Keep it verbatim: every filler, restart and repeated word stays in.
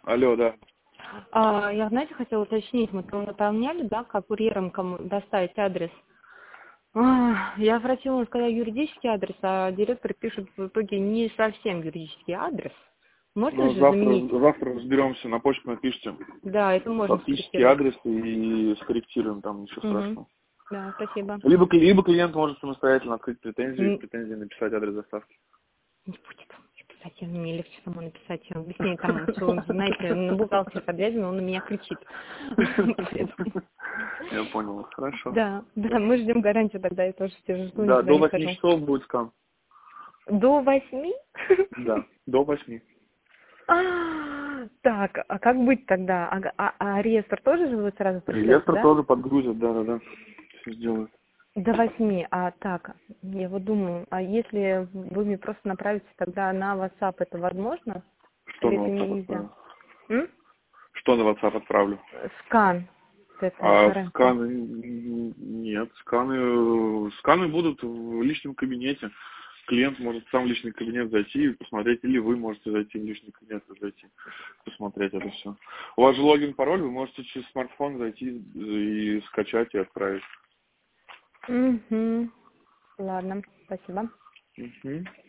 Алло, да. А, я, знаете, хотела уточнить, мы там наполняли, да, как курьером кому доставить адрес. А, я просила сказать юридический адрес, а директор пишет в итоге не совсем юридический адрес. Можно Ну, же заменить? завтра, завтра разберемся, на почту напишите. Да, это можно Фактический скорректировать. адрес и скорректируем, там ничего Угу. страшного. Да, спасибо. Либо, кли- либо клиент может самостоятельно открыть претензию и в Н- претензии написать адрес доставки. Не будет писать, мне легче самому написать, чем объяснить там, что, знаете, на бухгалтера подвязан, он на меня кричит. Я понял, хорошо. Да, да, мы ждем гарантию тогда, я тоже все жду, Да, никуда до не восьми хожу. часов будет скан. До восьми? Да, до восьми. А, так, а как быть тогда? А, а, а реестр тоже же будет сразу пришлется, Реестр да? тоже подгрузят, да-да-да. Все сделают. До восьми. А так, я вот думаю, а если вы мне просто направите тогда на WhatsApp, это возможно? Что Или на это WhatsApp нельзя? отправлю? М? Что на WhatsApp отправлю? Скан. Это А гарантия. сканы н- нет, сканы сканы будут в личном кабинете. Клиент может сам в личный кабинет зайти и посмотреть, или вы можете зайти в личный кабинет и зайти, посмотреть это все. У вас же логин, пароль, вы можете через смартфон зайти и скачать и отправить. Угу. Ладно, спасибо. Угу.